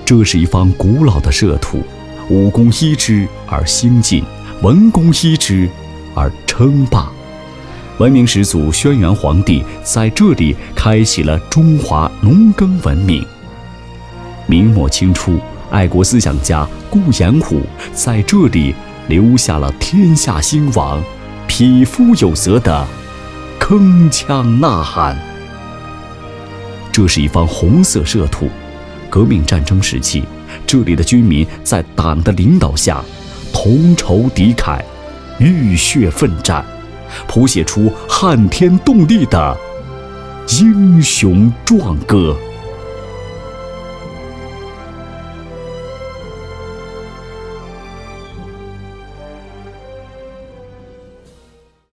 这是一方古老的社土，武功依之而兴进，文功依之而称霸。文明始祖轩辕皇帝在这里开启了中华农耕文明。明末清初，爱国思想家顾炎武在这里留下了天下兴亡、匹夫有责的铿锵呐喊。这是一方红色社土，革命战争时期，这里的军民在党的领导下同仇敌忾，浴血奋战，谱写出撼天动地的英雄壮歌。